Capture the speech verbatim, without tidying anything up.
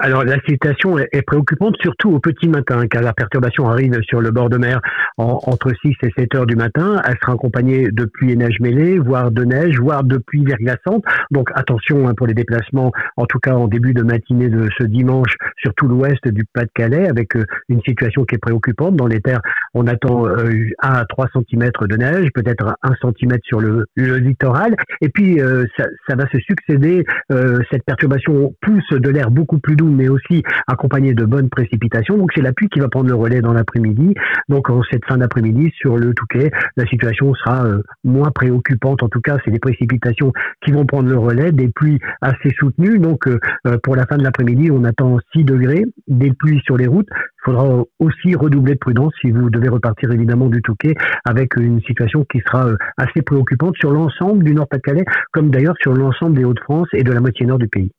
Alors la situation est, est préoccupante, surtout au petit matin, car la perturbation arrive sur le bord de mer en- entre six et sept heures du matin. Elle sera accompagnée de pluie et neige mêlée, voire de neige, voire de pluie verglaçante. Donc attention hein, pour les déplacements, en tout cas en début de matinée de ce dimanche, sur tout l'ouest du Pas-de-Calais, avec euh, une situation qui est préoccupante. Dans les terres, on attend euh, un à trois centimètres de neige, peut-être un centimètre sur le, le littoral. Et puis euh, ça, ça va se succéder, euh, cette perturbation pousse de l'air beaucoup plus doux, mais aussi accompagné de bonnes précipitations. Donc c'est la pluie qui va prendre le relais dans l'après-midi. Donc en cette fin d'après-midi, sur le Touquet, la situation sera euh, moins préoccupante. En tout cas, c'est des précipitations qui vont prendre le relais, des pluies assez soutenues. Donc euh, euh, pour la fin de l'après-midi, on attend six degrés, des pluies sur les routes. Il faudra aussi redoubler de prudence si vous devez repartir évidemment du Touquet, avec une situation qui sera euh, assez préoccupante sur l'ensemble du Nord-Pas-de-Calais, comme d'ailleurs sur l'ensemble des Hauts-de-France et de la moitié nord du pays.